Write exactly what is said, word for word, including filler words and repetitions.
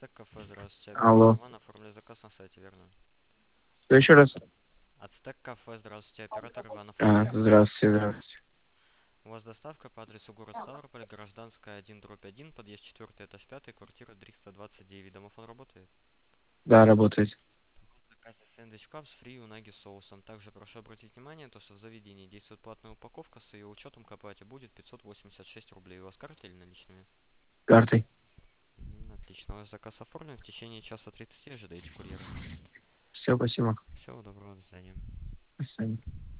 Ацтек кафе, здравствуйте. Оператор Алло. Иван, оформили заказ на сайте, верно? Что еще раз? Ацтек кафе, здравствуйте. Оператор Иван, А, оформили заказ. здравствуйте, здравствуйте. У вас доставка по адресу город Ставрополь, Гражданская, один дробь один, подъезд четвертый, этаж пятый, квартира триста двадцать девять. Домофон работает? Да, работает. В заказе сэндвич кап с фри унаги соусом. Также прошу обратить внимание, то, что в заведении действует платная упаковка, с ее учетом к оплате будет пятьсот восемьдесят шесть рублей. У вас карта или наличными? Картой. Мгм, отлично, ваш заказ оформлен. В течение часа тридцати ожидайте курьера. Все, спасибо. Всего доброго, до свидания. До свидания.